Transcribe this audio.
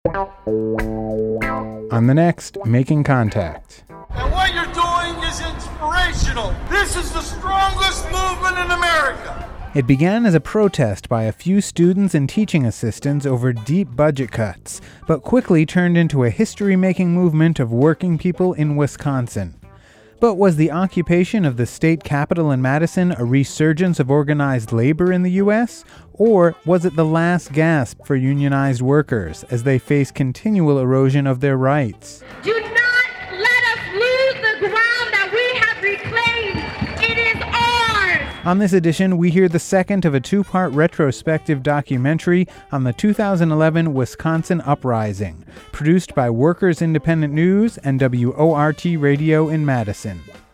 On the next Making Contact. And what you're doing is inspirational. This is the strongest movement in America. It began as a protest by a few students and teaching assistants over deep budget cuts, but quickly turned into a history-making movement of working people in Wisconsin. But was the occupation of the state capital in Madison a resurgence of organized labor in the U.S., or was it the last gasp for unionized workers as they face continual erosion of their rights? Do not let us lose the ground that we have reclaimed. It is ours. On this edition, we hear the second of a two-part retrospective documentary on the 2011 Wisconsin Uprising, produced by Workers Independent News and WORT Radio in Madison.